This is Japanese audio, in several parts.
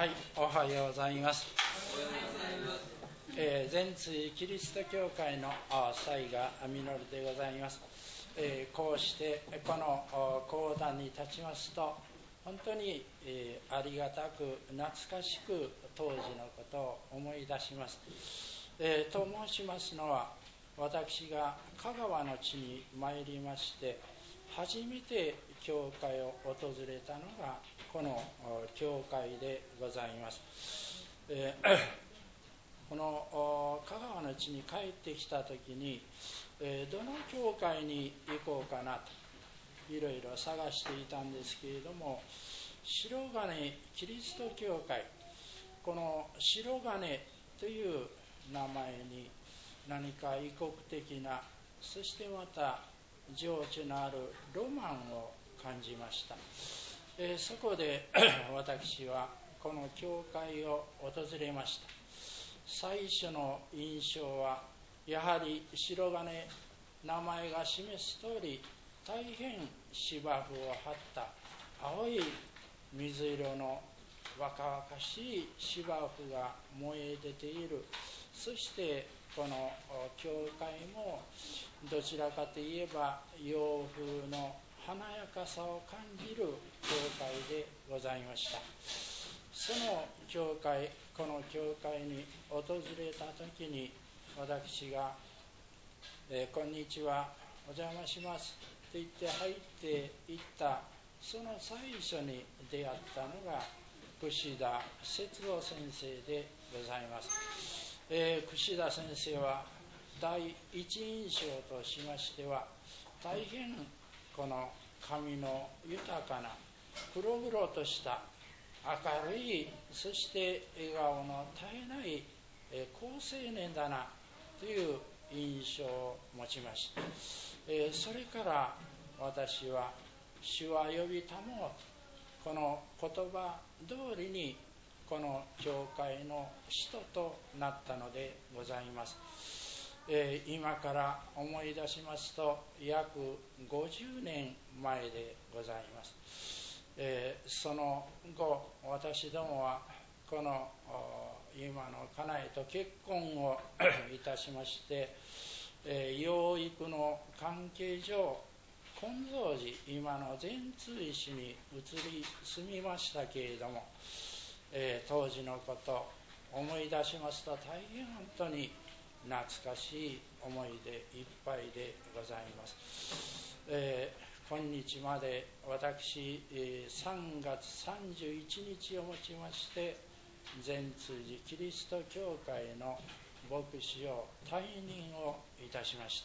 はい、おはようございます。全追キリスト教会の祭賀実でございます。こうしてこの講談に立ちますと、本当にありがたく懐かしく当時のことを思い出します。と申しますのは、私が香川の地に参りまして初めて教会を訪れたのがこの教会でございます。この香川の地に帰ってきた時に、どの教会に行こうかなといろいろ探していたんですけれども、白金キリスト教会、この白金という名前に何か異国的な、そしてまた情緒のあるロマンを感じました。そこで私はこの教会を訪れました。最初の印象はやはり白金、名前が示す通り大変芝生を張った青い水色の若々しい芝生が燃え出ている。そしてこの教会もどちらかといえば洋風の華やかさを感じる教会でございました。その教会、この教会に訪れた時に私が、こんにちは、お邪魔しますと言って入っていったその最初に出会ったのが櫛田節夫先生でございます。櫛田先生は第一印象としましては、大変この髪の豊かな黒々とした明るい、そして笑顔の絶えない好青年だなという印象を持ちました。それから私は主は呼びたもう、この言葉通りにこの教会の使徒となったのでございます。今から思い出しますと約50年前でございます。その後私どもはこの今の家内と結婚をいたしまして、養育の関係上金蔵寺、今の善通医師に移り住みましたけれども、当時のこと思い出しますと大変本当に懐かしい思いでいっぱいでございます。今日まで私3月31日をもちまして善通寺キリスト教会の牧師を退任をいたしました。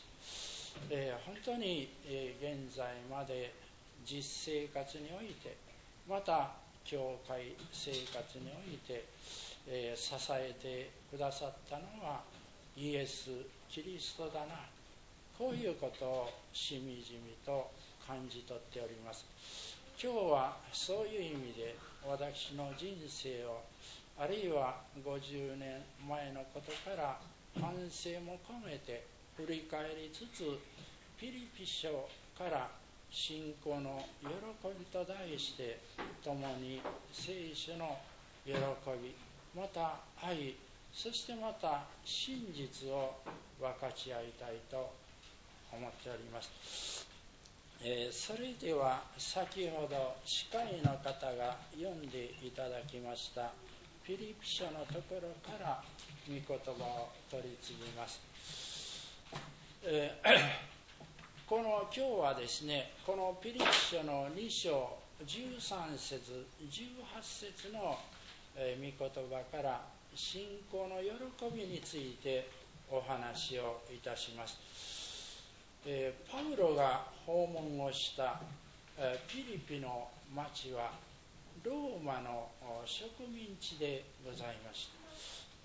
本当に現在まで実生活において、また教会生活において、支えてくださったのはイエス・キリストだな、こういうことをしみじみと感じ取っております。今日はそういう意味で私の人生を、あるいは50年前のことから反省も込めて振り返りつつ、ピリピ書から信仰の喜びと題して共に聖書の喜び、また愛、そしてまた真実を分かち合いたいと思っております。それでは先ほど司会の方が読んでいただきましたピリピ書のところから御言葉を取り次ぎます。この今日はですね、このピリピ書の2章13節18節の御言葉から信仰の喜びについてお話をいたします。パウロが訪問をしたピリピの町はローマの植民地でございました。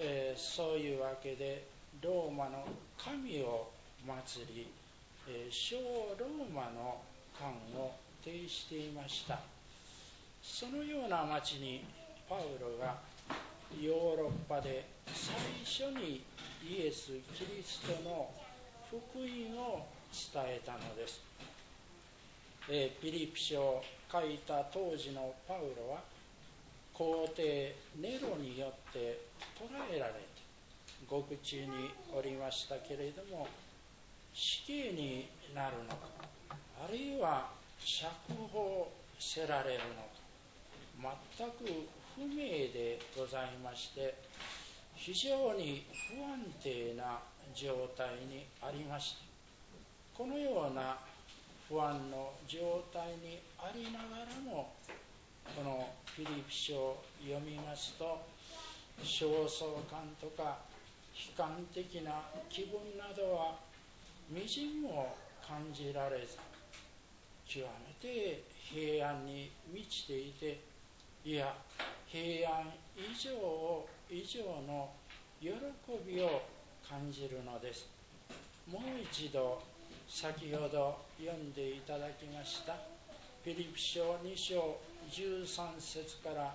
そういうわけでローマの神を祀り、小ローマの官を呈していました。そのような町にパウロがヨーロッパで最初にイエス・キリストの福音を伝えたのです。ピリピ書を書いた当時のパウロは皇帝ネロによって捕らえられて獄中におりましたけれども、死刑になるのか、あるいは釈放せられるのか、全く不明でございまして、非常に不安定な状態にありました。このような不安の状態にありながらも、このフィリピ書を読みますと、焦燥感とか悲観的な気分などはみじんも感じられず、極めて平安に満ちていて、いや平安以上の喜びを感じるのです。もう一度先ほど読んでいただきましたフィリピ書2章13節から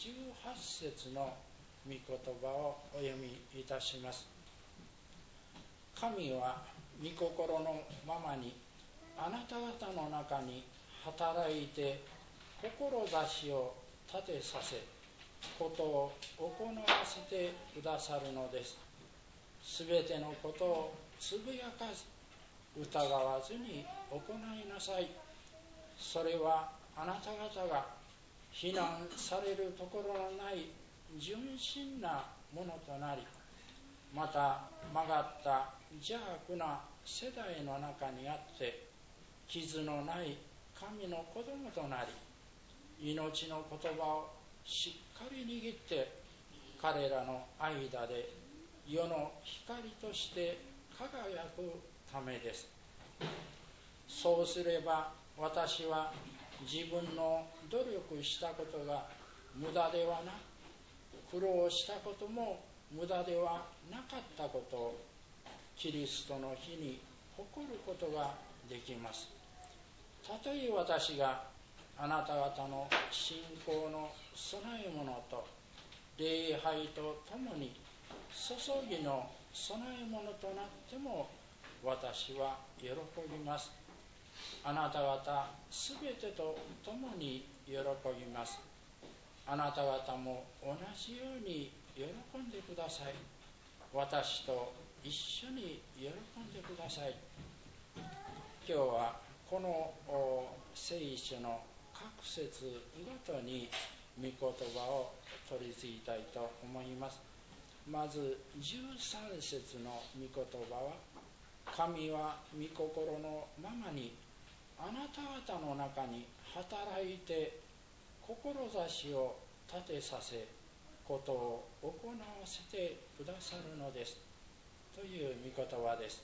18節の御言葉をお読みいたします。神は御心のままにあなた方の中に働いて志を立てさせ、ことを行わせてくださるのです。すべてのことをつぶやかず疑わずに行いなさい。それはあなた方が非難されるところのない純真なものとなり、また曲がった邪悪な世代の中にあって傷のない神の子供となり、命の言葉をしっかり握って彼らの間で世の光として輝くためです。そうすれば私は自分の努力したことが無駄ではなく、苦労したことも無駄ではなかったことをキリストの日に誇ることができます。たとえ私があなた方の信仰の供え物と礼拝とともに注ぎの供え物となっても私は喜びます。あなた方すべてと共に喜びます。あなた方も同じように喜んでください。私と一緒に喜んでください。今日はこの聖書の各節ごとに御言葉を取り継ぎたいと思います。まず13節の御言葉は、神は御心のままにあなた方の中に働いて志を立てさせ、ことを行わせてくださるのですという御言葉です。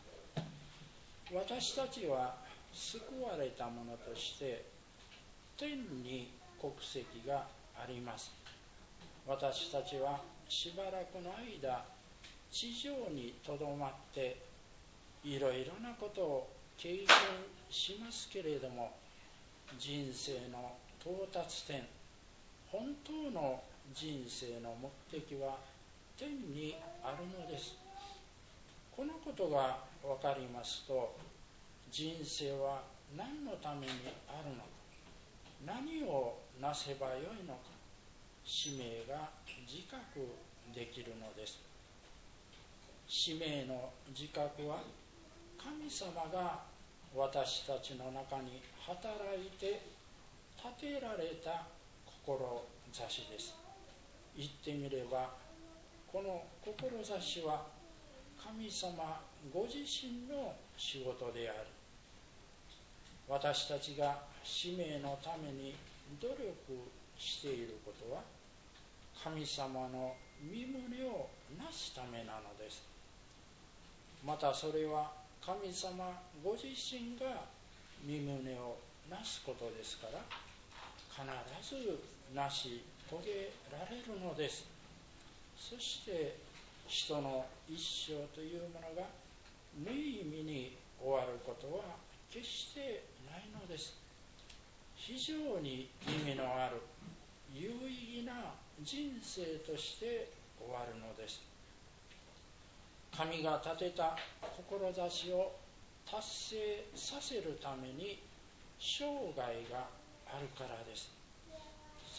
私たちは救われた者として天に国籍があります。私たちはしばらくの間地上にとどまっていろいろなことを経験しますけれども、人生の到達点、本当の人生の目的は天にあるのです。このことが分かりますと、人生は何のためにあるのか、何をなせばよいのか、使命が自覚できるのです。使命の自覚は神様が私たちの中に働いて立てられた志です。言ってみれば、この志は神様ご自身の仕事であり、私たちが使命のために努力していることは神様の御胸をなすためなのです。またそれは神様ご自身が御胸をなすことですから、必ず成し遂げられるのです。そして人の一生というものが無意味に終わることは決してないのです。非常に意味のある有意義な人生として終わるのです。神が立てた志を達成させるために生涯があるからです。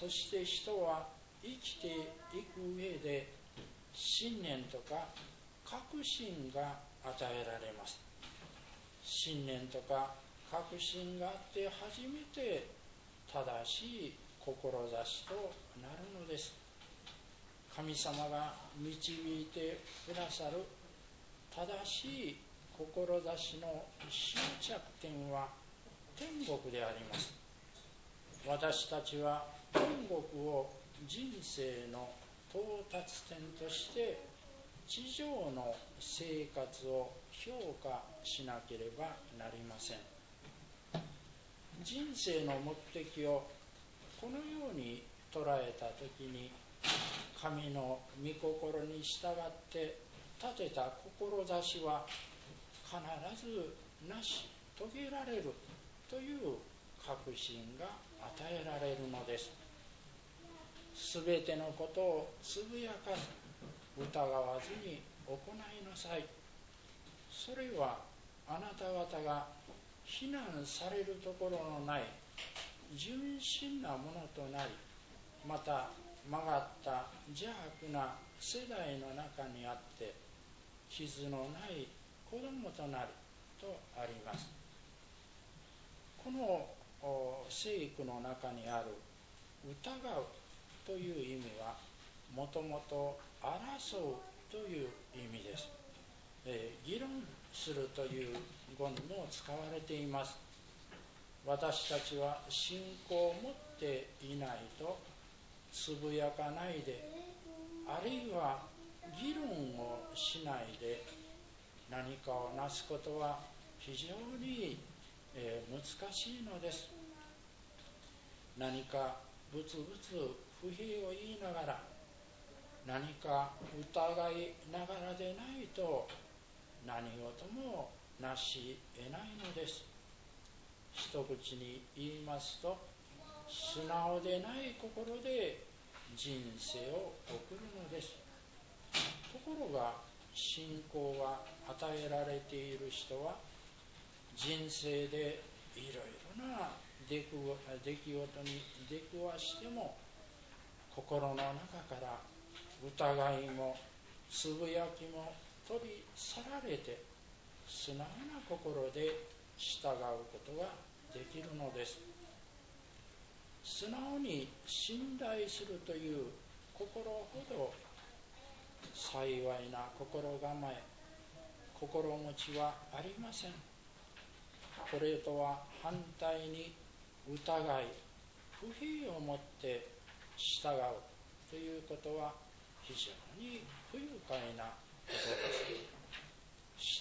そして人は生きていく上で信念とか確信が与えられます。信念とか確信があって初めて正しい志となるのです。神様が導いてくださる正しい志の終着点は天国であります。私たちは天国を人生の到達点として地上の生活を評価しなければなりません。人生の目的をこのように捉えたときに、神の御心に従って立てた志は必ず成し遂げられるという確信が与えられるのです。すべてのことをつぶやかず疑わずに行いなさい。それはあなた方が非難されるところのない純真なものとなり、また曲がった邪悪な世代の中にあって傷のない子供となるとあります。この聖句の中にある疑うという意味はもともと争うという意味です。議論するという語にも使われています。私たちは信仰を持っていないとつぶやかないで、あるいは議論をしないで何かをなすことは非常に難しいのです。何かブツブツ不平を言いながら、何か疑いながらでないと何事もなし得ないのです。一口に言いますと、素直でない心で人生を送るのです。ところが信仰が与えられている人は人生でいろいろな出来事に出くわしても、心の中から疑いもつぶやきも取り去られて、素直な心で従うことができるのです。素直に信頼するという心ほど幸いな心構え、心持ちはありません。これとは反対に疑い、不平を持って従うということは非常に不愉快なことです。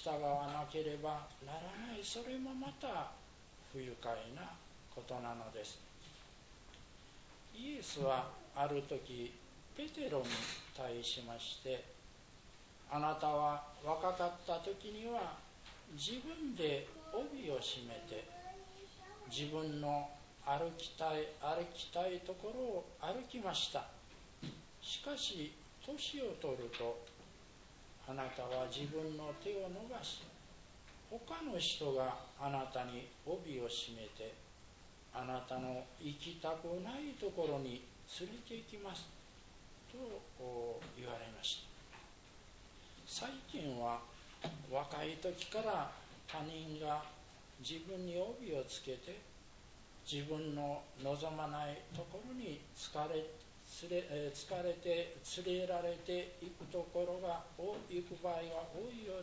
従わなければならない、それもまた不愉快なことなのです。イエスはある時ペテロに対しまして、あなたは若かった時には自分で帯を締めて自分の歩きたいところを歩きました。しかし年を取るとあなたは自分の手を伸ばし、他の人があなたに帯を締めてあなたの行きたくないところに連れて行きますと言われました。最近は若い時から他人が自分に帯をつけて自分の望まないところに連れられていくところが行く場合が多いよう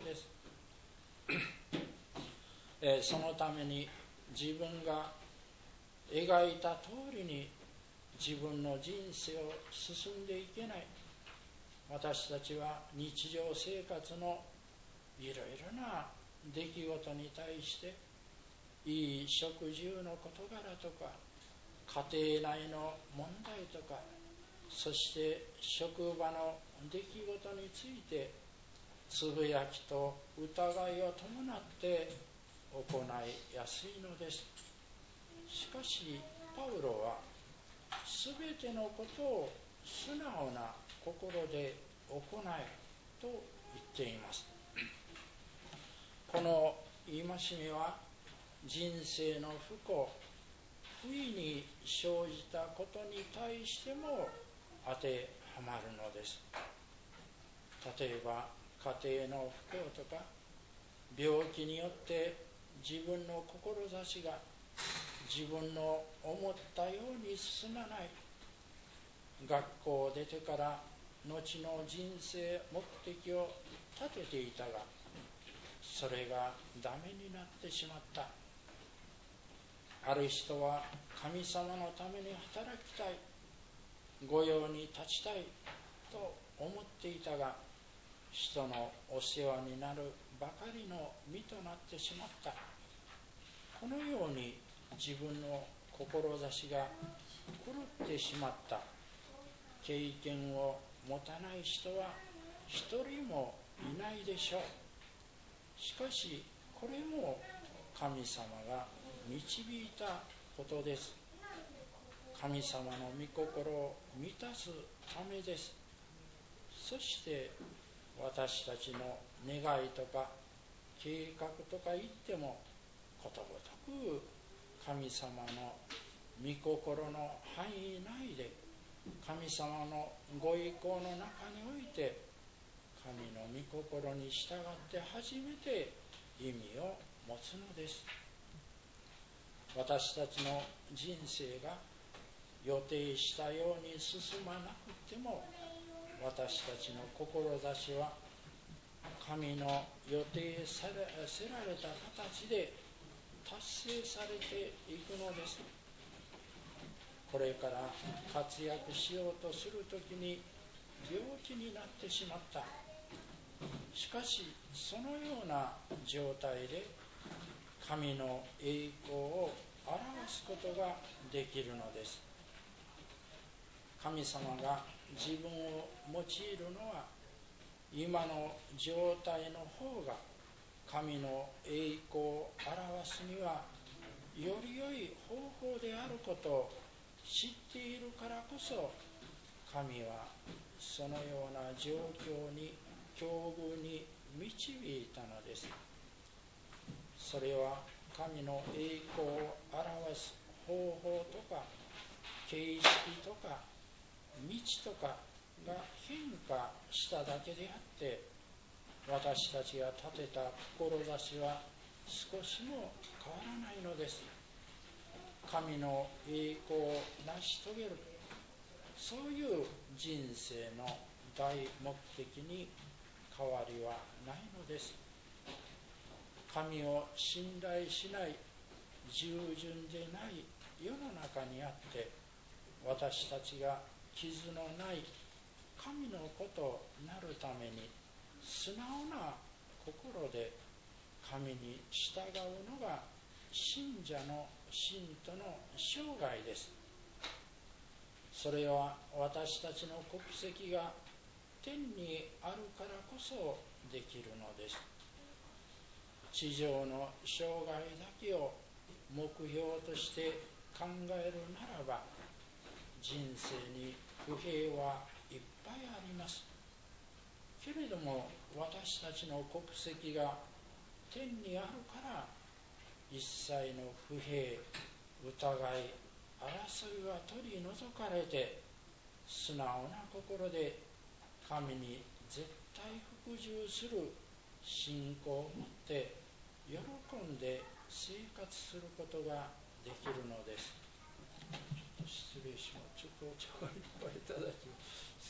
です。そのために自分が描いた通りに自分の人生を進んでいけない。私たちは日常生活のいろいろな出来事に対していい食住の事柄とか家庭内の問題とか、そして職場の出来事についてつぶやきと疑いを伴って行いやすいのです。しかしパウロはすべてのことを素直な心で行えと言っています。この戒めは人生の不幸、不不意に生じたことに対しても当てはまるのです。例えば家庭の不幸とか病気によって自分の志が自分の思ったように進まない。学校を出てから後の人生目的を立てていたが、それがダメになってしまった。ある人は神様のために働きたい、御用に立ちたいと思っていたが、人のお世話になるばかりの身となってしまった。このように自分の志が狂ってしまった経験を持たない人は一人もいないでしょう。しかしこれも神様が導いたことです。神様の御心を満たすためです。そして私たちの願いとか計画とか言ってもことごとく神様の御心の範囲内で、神様のご意向の中において、神の御心に従って初めて意味を持つのです。私たちの人生が予定したように進まなくても、私たちの志は神の予定せられた形で達成されていくのです。これから活躍しようとするときに病気になってしまった。しかしそのような状態で神の栄光を表すことができるのです。神様が自分を用いるのは、今の状態の方が神の栄光を表すにはより良い方法であることを知っているからこそ、神はそのような状況に境遇に導いたのです。それは神の栄光を表す方法とか形式とか道とかが変化しただけであって、私たちが立てた志は少しも変わらないのです。神の栄光を成し遂げる、そういう人生の大目的に変わりはないのです。神を信頼しない、従順でない世の中にあって、私たちが傷のない神の子となるために、素直な心で神に従うのが信者の信徒の生涯です。それは私たちの国籍が天にあるからこそできるのです。地上の生涯だけを目標として考えるならば、人生に不平はいっぱいあります。けれども私たちの国籍が天にあるから、一切の不平、疑い、争いは取り除かれて、素直な心で神に絶対服従する信仰を持って喜んで生活することができるのです。失礼します。ちょっとお茶を一杯いただきます。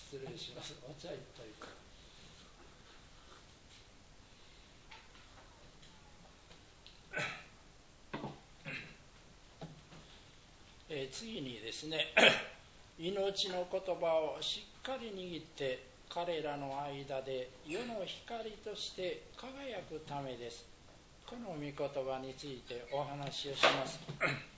失礼します。お茶一杯か。次にですね、命の言葉をしっかり握って彼らの間で世の光として輝くためです。この御言葉についてお話をします。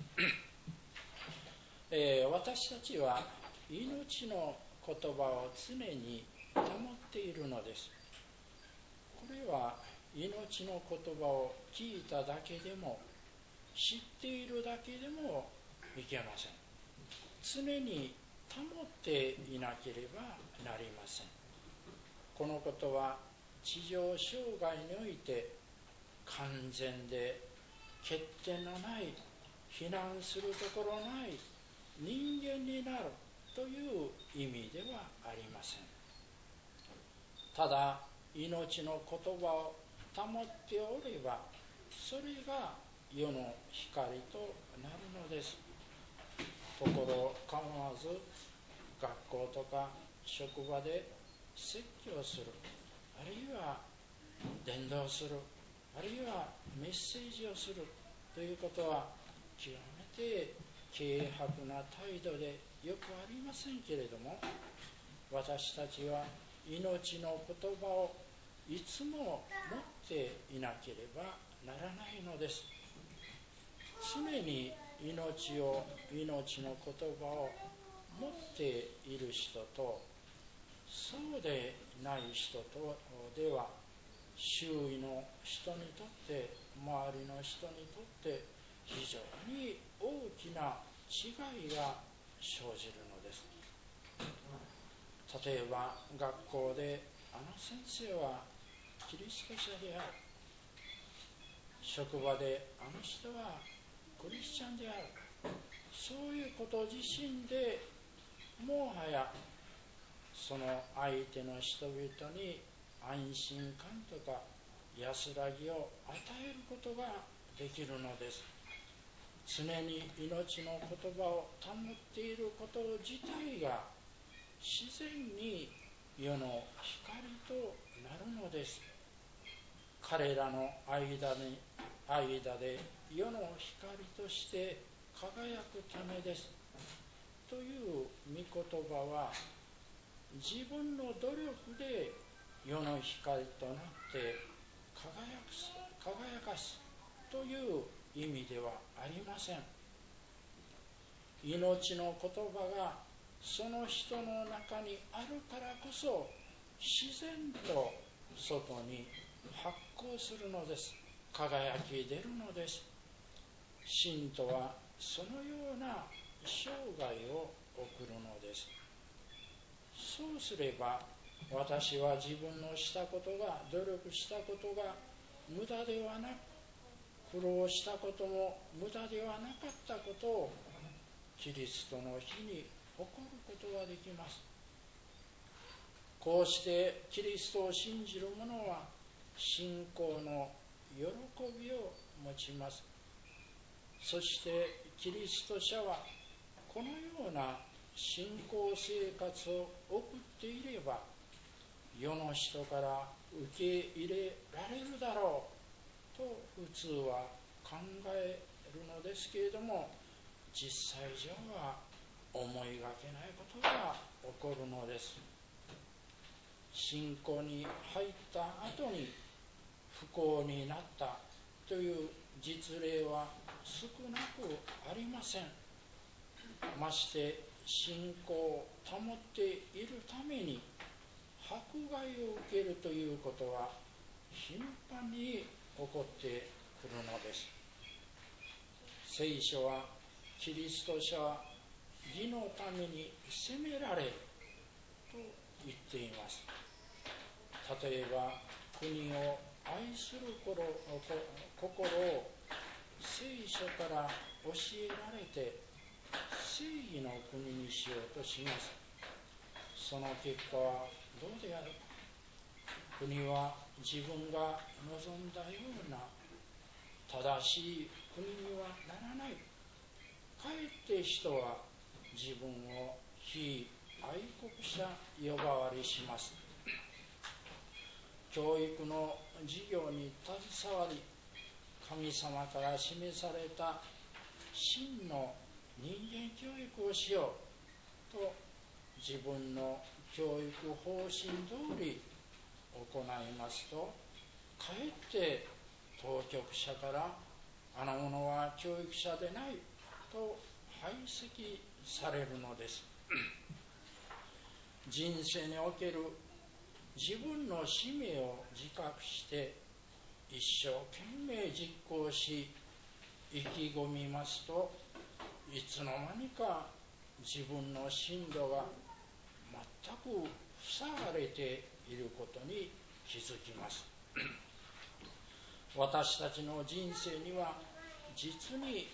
私たちは命の言葉を常に保っているのです。これは命の言葉を聞いただけでも、知っているだけでもいけません。常に保っていなければなりません。このことは地上生涯において完全で欠点のない非難するところない人間になるという意味ではありません。ただ命の言葉を保っておれば、それが世の光となるのです。ところを構わず学校とか職場で説教する、あるいは伝道する、あるいはメッセージをするということは極めて軽薄な態度でよくありませんけれども、私たちは命の言葉をいつも持っていなければならないのです。常に命の言葉を持っている人とそうでない人とでは、周囲の人にとって、周りの人にとって非常に大きな違いが生じるのです。例えば学校であの先生はキリスト者である、職場であの人はクリスチャンである、そういうこと自身でもはやその相手の人々に安心感とか安らぎを与えることができるのです。常に命の言葉を保っていること自体が自然に世の光となるのです。彼らの間で世の光として輝くためです。という御言葉は、自分の努力で世の光となって輝かすという意味ではありません。命の言葉がその人の中にあるからこそ、自然と外に発光するのです。輝き出るのです。信徒はそのような生涯を送るのです。そうすれば、私は自分のしたことが、努力したことが無駄ではなく、苦労したことも無駄ではなかったことをキリストの日に誇ることができます。こうしてキリストを信じる者は信仰の喜びを持ちます。そしてキリスト者はこのような信仰生活を送っていれば、世の人から受け入れられるだろうと普通は考えるのですけれども、実際上は思いがけないことが起こるのです。信仰に入った後に不幸になったという実例は少なくありません。まして信仰を保っているために迫害を受けるということは頻繁に起こってくるのです。聖書はキリスト者は義のために責められると言っています。例えば国を愛する心を聖書から教えられて正義の国にしようとします。その結果はどうである？国は自分が望んだような正しい国にはならない。かえって人は自分を非愛国者呼ばわりします。教育の授業に携わり、神様から示された真の人間教育をしようと自分の教育方針通り行いますと、かえって当局者からあの者は教育者でないと排斥されるのです。人生における自分の使命を自覚して一生懸命実行し意気込みますと、いつの間にか自分の進路が全く塞がれていることに気づきます。私たちの人生には実に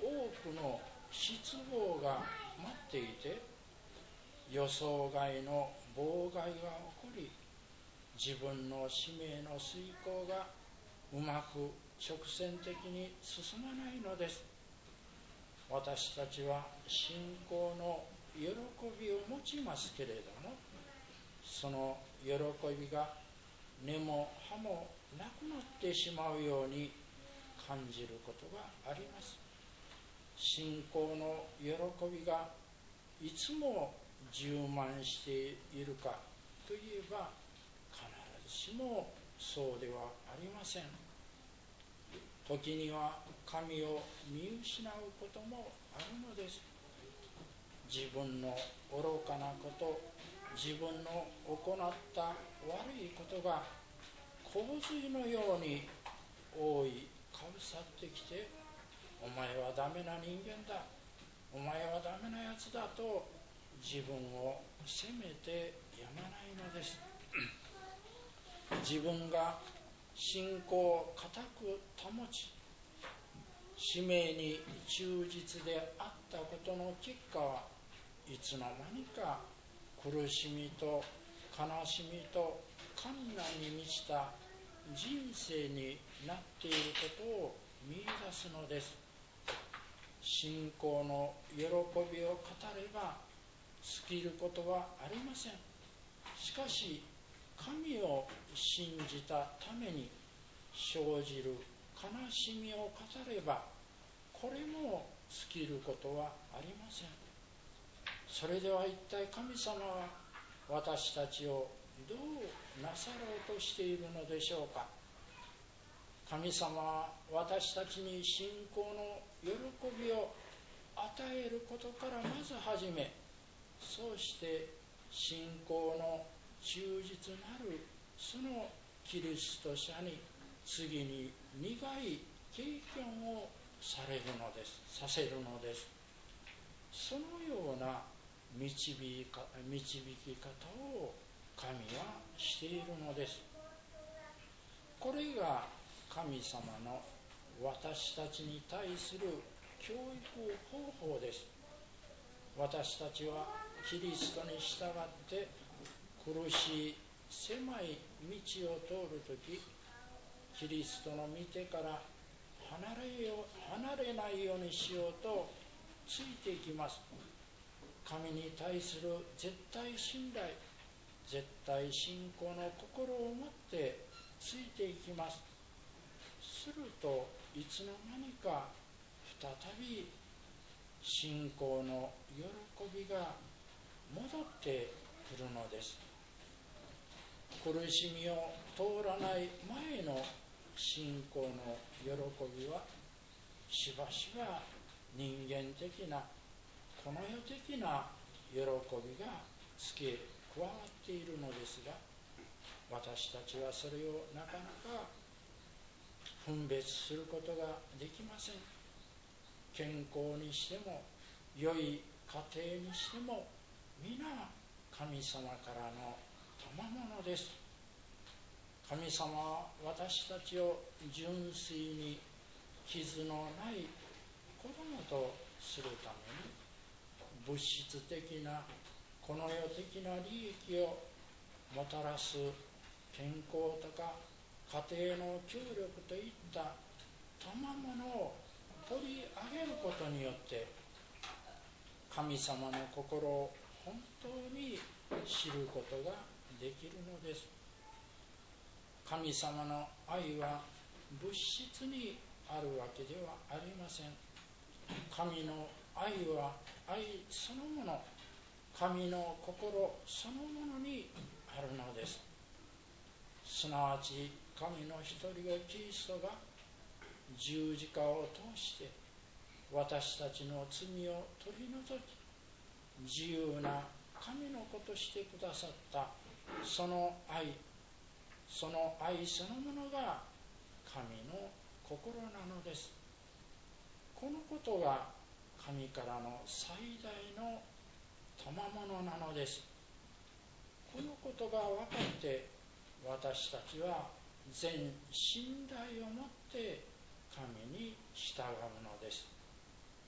多くの失望が待っていて、予想外の妨害が起こり、自分の使命の遂行がうまく直線的に進まないのです。私たちは信仰の喜びを持ちますけれども、その喜びが根も葉もなくなってしまうように感じることがあります。信仰の喜びがいつも充満しているかといえば、必ずしもそうではありません。時には神を見失うこともあるのです。自分の愚かなこと、自分の行った悪いことが洪水のように覆いかぶさってきて、お前はダメな人間だ、お前はダメなやつだと自分を責めてやまないのです。自分が信仰を固く保ち、使命に忠実であったことの結果はいつの間にか苦しみと悲しみと困難に満ちた人生になっていることを見出すのです。信仰の喜びを語れば尽きることはありません。しかし神を信じたために生じる悲しみを語れば、これも尽きることはありません。それでは一体神様は私たちをどうなさろうとしているのでしょうか。神様は私たちに信仰の喜びを与えることからまず始め、そうして信仰の忠実なるそのキリスト者に次に苦い経験をさせるのです。そのような導き方を神はしているのです。これが神様の私たちに対する教育方法です。私たちはキリストに従って苦しい狭い道を通るとき、キリストの御手から離れないようにしようとついていきます。神に対する絶対信頼、絶対信仰の心を持ってついていきます。するといつの間にか再び信仰の喜びが戻ってくるのです。苦しみを通らない前の信仰の喜びはしばしば人間的なこの世的な喜びが付け加わっているのですが、私たちはそれをなかなか分別することができません。健康にしても良い家庭にしても皆神様からの賜物です。神様は私たちを純粋に傷のない子供とするために、物質的なこの世的な利益をもたらす健康とか家庭の協力といった賜物を取り上げることによって神様の心を本当に知ることができるのです。神様の愛は物質にあるわけではありません。神の愛は愛そのもの、神の心そのものにあるのです。すなわち神の一人子キリストが十字架を通して私たちの罪を取り除き、自由な神の子としてくださったその愛そのものが神の心なのです。このことが神からの最大の賜物なのです。このことが分かって私たちは全信頼を持って神に従うのです。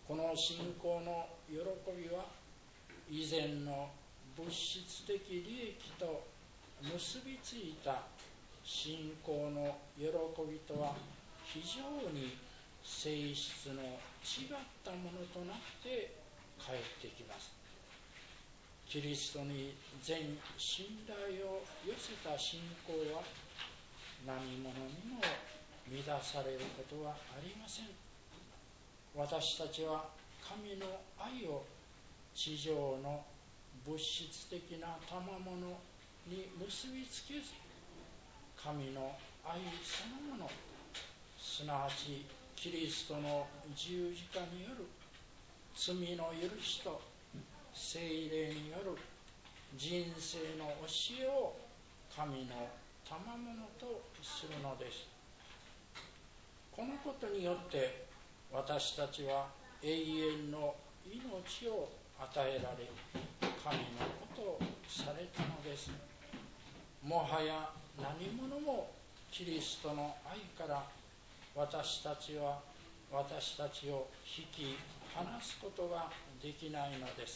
この信仰の喜びは以前の物質的利益と結びついた信仰の喜びとは非常に性質の違ったものとなって帰ってきます。キリストに全信頼を寄せた信仰は何者にも乱されることはありません。私たちは神の愛を地上の物質的な賜物に結びつけず、神の愛そのもの、すなわちキリストの十字架による罪の許しと聖霊による人生の教えを神の賜物とするのです。このことによって私たちは永遠の命を与えられ、神のことをされたのです。もはや何者もキリストの愛から私たちを引き離すことができないのです。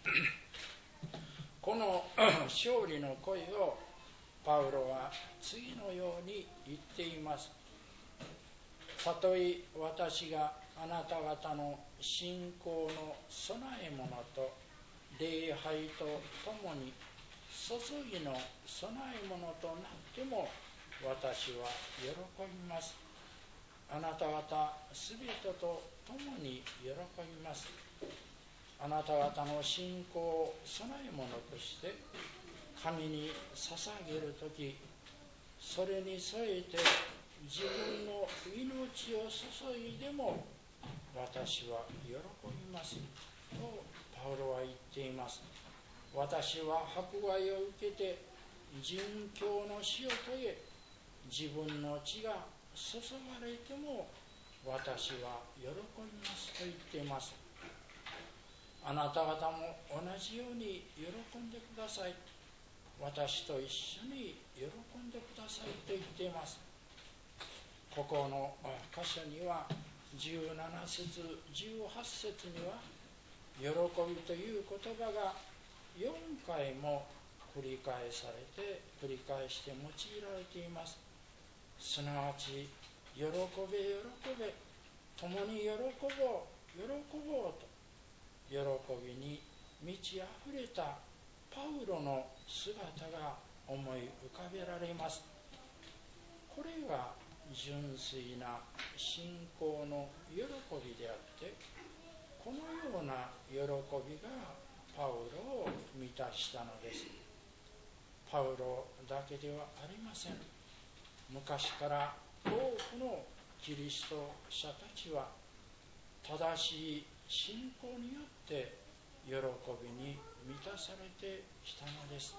この勝利の声をパウロは次のように言っています。たとえ私があなた方の信仰の備え物と礼拝とともに注ぎの備え物となっても私は喜びます。あなた方すべてとともに喜びます。あなた方の信仰を備え物として神に捧げるとき、それに添えて自分の命を注いでも私は喜びますとパウロは言っています。私は迫害を受けて殉教の死を遂げ、自分の血が注がれても私は喜びますと言っています。あなた方も同じように喜んでください。私と一緒に喜んでくださいと言っています。ここの箇所には17節18節には喜びという言葉が4回も繰り返して用いられています。すなわち喜べ喜べ、共に喜ぼう喜ぼうと、喜びに満ち溢れたパウロの姿が思い浮かべられます。これが純粋な信仰の喜びであって、このような喜びがパウロを満たしたのです。パウロだけではありません。昔から多くのキリスト者たちは正しい信仰によって喜びに満たされてきたのです。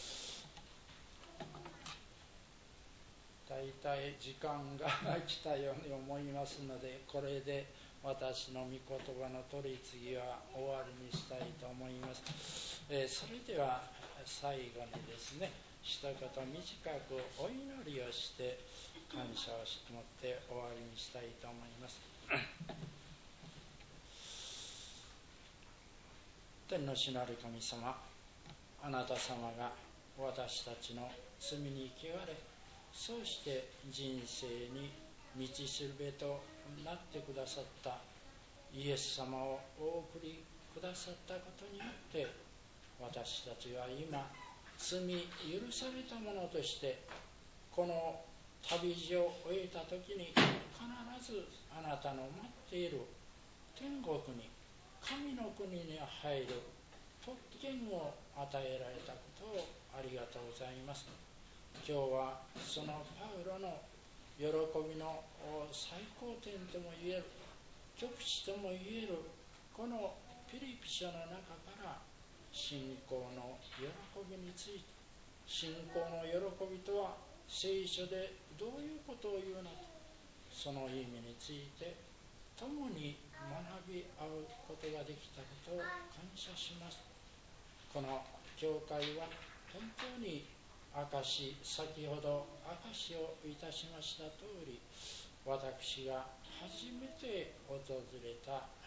だいたい時間が来たように思いますので、これで私の御言葉の取り次ぎは終わりにしたいと思います。それでは最後にですね、一言短くお祈りをして感謝を持って終わりにしたいと思います。天の主なる神様、あなた様が私たちの罪に汚れ、そうして人生に道しるべとなってくださったイエス様をお送りくださったことによって、私たちは今罪許されたものとしてこの旅路を終えた時に必ずあなたの待っている天国に、神の国に入る特権を与えられたことをありがとうございます。今日はそのパウロの喜びの最高点ともいえる、極致ともいえるこのピリピ書の中から信仰の喜びについて、信仰の喜びとは聖書でどういうことを言うのか、その意味について共に学び合うことができたことを感謝します。この教会は本当に先ほど証しをいたしました通り、私が初めて訪れた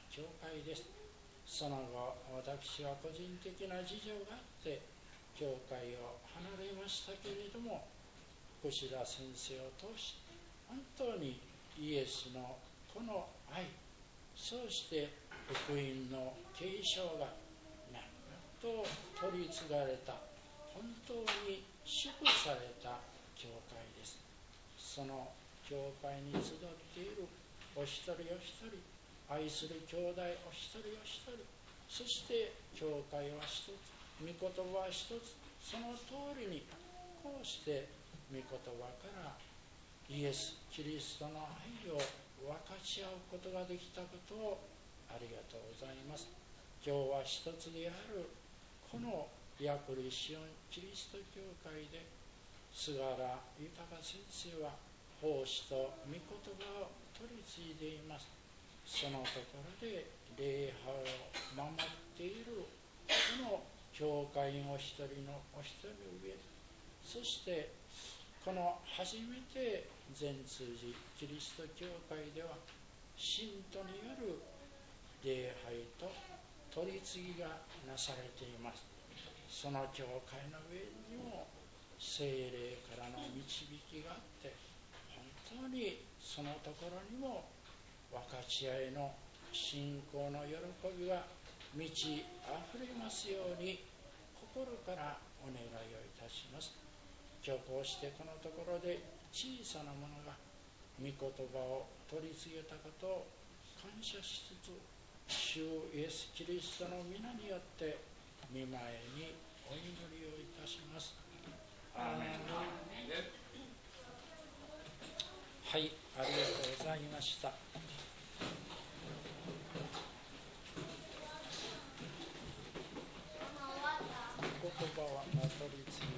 教会です。その後、私は個人的な事情があって教会を離れましたけれども、福田先生を通して本当にイエスのこの愛、そうして福音の継承がなんと取り継がれた、本当に祝された教会です。その教会に集っているお一人お一人、愛する兄弟お一人お一人、そして教会は一つ、御言葉は一つ、その通りにこうして御言葉からイエス・キリストの愛を分かち合うことができたことをありがとうございます。今日は一つであるこのヤクリシオンキリスト教会で菅原豊先生は奉仕と御言葉を取り継いでいます。そのところで礼拝を守っているこの教会員お一人のお一人の上、そしてこの初めて全通寺キリスト教会では信徒による礼拝と取り次ぎがなされています。その教会の上にも聖霊からの導きがあって、本当にそのところにも分かち合いの信仰の喜びが満ち溢れますように心からお願いをいたします。今日こうしてこのところで小さなものが御言葉を取り次げたことを感謝しつつ、主イエス・キリストの皆によって御前にお祈りをいたします。アーメン。はい、ありがとうございました。言葉は取り次ぎ